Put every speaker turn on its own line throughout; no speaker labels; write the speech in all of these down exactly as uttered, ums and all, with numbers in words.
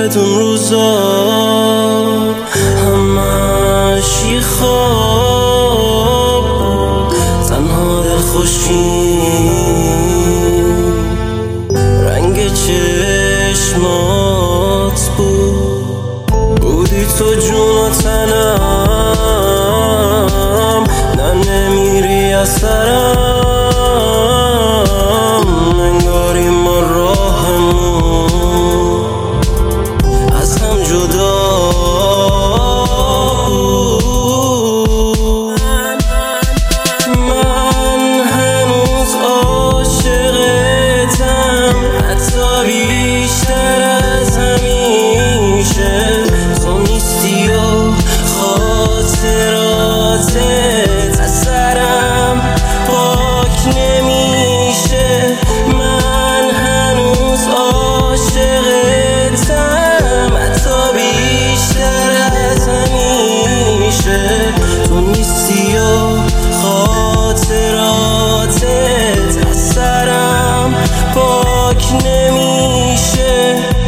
اون روزا همش یه خواب بود، تنها دلخوشیم رنگ چشمات بود، بودی تو جون و تنم، نه نمیری از سرم، انگاری ما راهمون از هم جدا بود. من هنوز عاشقتم، حتی بیشتر از همیشه، تو نیستی و خاطراتت از سرم پاک نمیشه. من هنوز عاشقتم، حتی بیشتر از همیشه، تو نیستی و خاطراتت از سرم پاک نمیشه.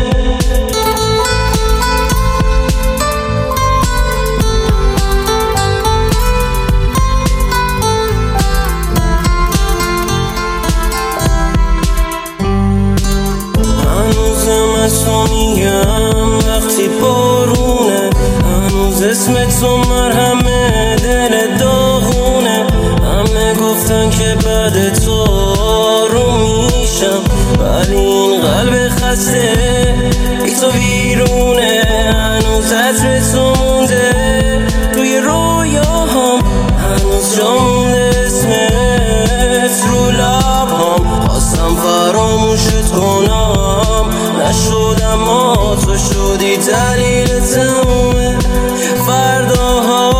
هنوزم از تو میگم وقتی بارونه، هنوز اسم تو مرهمه دل داغونه. همه گفتن که بعد تو آروم میشم، ولی این قلب خسته بی تو بیرونه. هنوز عطر تو مونده توی رویاهام، هنوز جا مونده اسمت رو لبهام. خواستم فراموشت کنم نشد، اما تو شدی دلیل تموم فرداها.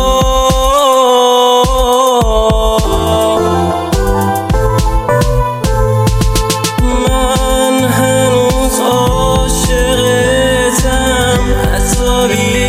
من هنوز عاشقتم، حتی